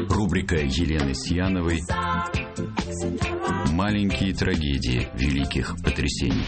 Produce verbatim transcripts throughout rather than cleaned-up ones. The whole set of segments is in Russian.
Рубрика Елены Сьяновой «Маленькие трагедии великих потрясений».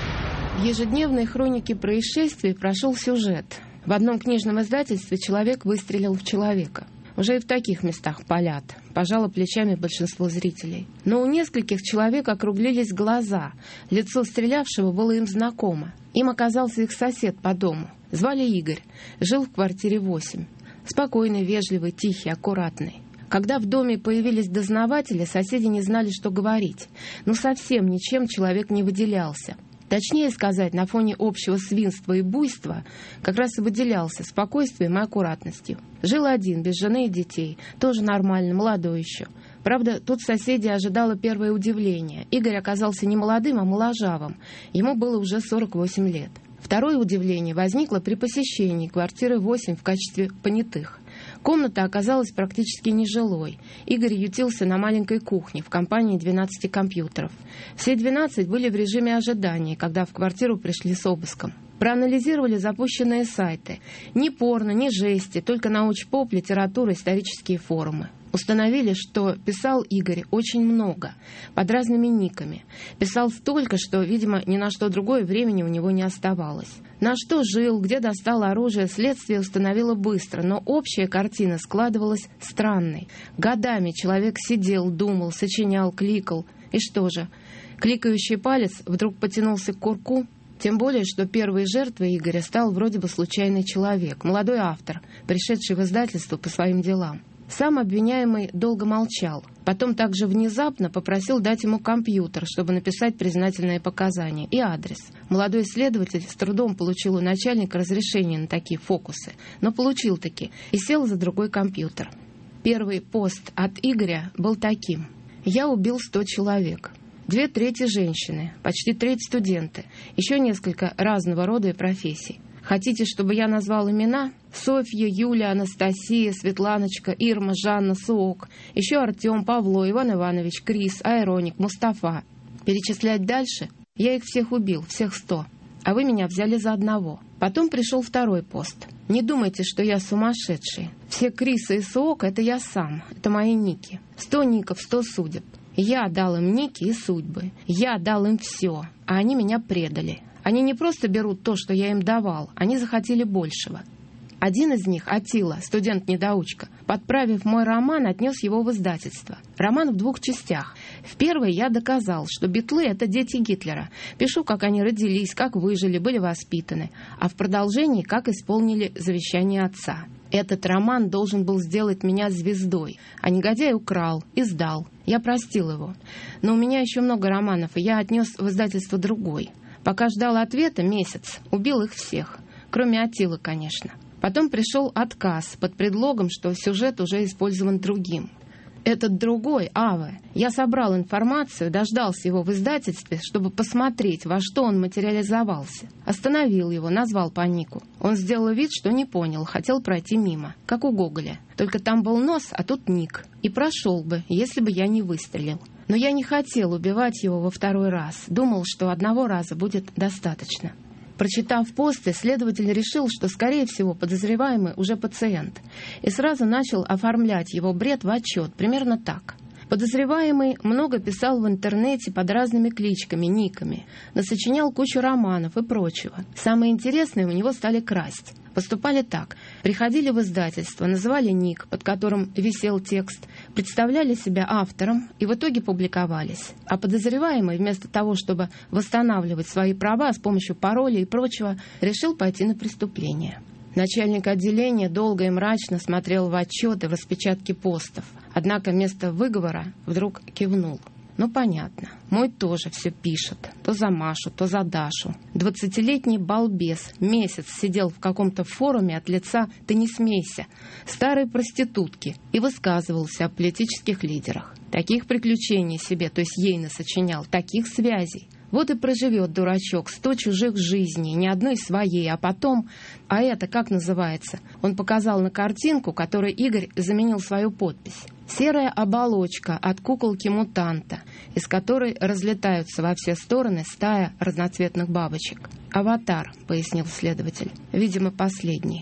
В ежедневной хронике происшествий прошел сюжет. В одном книжном издательстве человек выстрелил в человека. Уже и в таких местах палят, пожало плечами большинство зрителей. Но у нескольких человек округлились глаза. Лицо стрелявшего было им знакомо. Им оказался их сосед по дому. Звали Игорь, жил в квартире восемь. Спокойный, вежливый, тихий, аккуратный. Когда в доме появились дознаватели, соседи не знали, что говорить. Ну, совсем ничем человек не выделялся. Точнее сказать, на фоне общего свинства и буйства как раз и выделялся спокойствием и аккуратностью. Жил один, без жены и детей, тоже нормально, молодой еще. Правда, тут соседи ожидало первое удивление. Игорь оказался не молодым, а моложавым. Ему было уже сорок восемь лет. Второе удивление возникло при посещении квартиры восемь в качестве понятых. Комната оказалась практически нежилой. Игорь ютился на маленькой кухне в компании двенадцати компьютеров. Все двенадцать были в режиме ожидания, когда в квартиру пришли с обыском. Проанализировали запущенные сайты. Ни порно, ни жести, только научпоп, литература, исторические форумы. Установили, что писал Игорь очень много, под разными никами. Писал столько, что, видимо, ни на что другое времени у него не оставалось. На что жил, где достал оружие, следствие установило быстро, но общая картина складывалась странной. Годами человек сидел, думал, сочинял, кликал. И что же, кликающий палец вдруг потянулся к курку? Тем более, что первой жертвой Игоря стал вроде бы случайный человек, молодой автор, пришедший в издательство по своим делам. Сам обвиняемый долго молчал. Потом также внезапно попросил дать ему компьютер, чтобы написать признательные показания, и адрес. Молодой следователь с трудом получил у начальника разрешение на такие фокусы, но получил таки и сел за другой компьютер. Первый пост от Игоря был таким: «Я убил сто человек. Две трети женщины, почти треть студенты, еще несколько разного рода и профессий. Хотите, чтобы я назвал имена? Софья, Юля, Анастасия, Светланочка, Ирма, Жанна, Суок, еще Артем, Павло, Иван Иванович, Крис, Айроник, Мустафа. Перечислять дальше? Я их всех убил, всех сто. А вы меня взяли за одного». Потом пришел второй пост. «Не думайте, что я сумасшедший. Все Крисы и Суок — это я сам, это мои ники. Сто ников, сто судеб. Я дал им ники и судьбы. Я дал им все, а они меня предали. Они не просто берут то, что я им давал, они захотели большего». Один из них, Атила, студент-недоучка, подправив мой роман, отнес его в издательство. Роман в двух частях. В первой я доказал, что битлы — это дети Гитлера. Пишу, как они родились, как выжили, были воспитаны. А в продолжении, как исполнили завещание отца. Этот роман должен был сделать меня звездой, а негодяй украл и сдал. Я простил его. Но у меня еще много романов, и я отнес в издательство другой. Пока ждал ответа месяц, убил их всех. Кроме Атилы, конечно. Потом пришел отказ под предлогом, что сюжет уже использован другим. Этот другой, Аве, я собрал информацию, дождался его в издательстве, чтобы посмотреть, во что он материализовался. Остановил его, назвал по нику. Он сделал вид, что не понял, хотел пройти мимо, как у Гоголя. Только там был нос, а тут ник. И прошел бы, если бы я не выстрелил. Но я не хотел убивать его во второй раз. Думал, что одного раза будет достаточно. Прочитав посты, следователь решил, что, скорее всего, подозреваемый уже пациент, и сразу начал оформлять его бред в отчет, примерно так. Подозреваемый много писал в интернете под разными кличками, никами, насочинял кучу романов и прочего. Самое интересное, у него стали красть. Поступали так. Приходили в издательство, называли ник, под которым висел текст, представляли себя автором и в итоге публиковались. А подозреваемый, вместо того, чтобы восстанавливать свои права с помощью паролей и прочего, решил пойти на преступление. Начальник отделения долго и мрачно смотрел в отчеты, в распечатки постов. Однако вместо выговора вдруг кивнул. Ну, понятно. Мой тоже все пишет. То за Машу, то за Дашу. Двадцатилетний балбес месяц сидел в каком-то форуме от лица «ты не смейся» старой проститутки и высказывался о политических лидерах. Таких приключений себе, то есть ей насочинял, таких связей. Вот и проживет дурачок сто чужих жизней, ни одной своей, а потом... А это как называется? Он показал на картинку, которой Игорь заменил свою подпись. Серая оболочка от куколки-мутанта, из которой разлетаются во все стороны стая разноцветных бабочек. «Аватар», — пояснил следователь. Видимо, последний.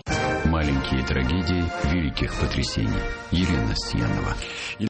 Маленькие трагедии великих потрясений. Елена Сьянова.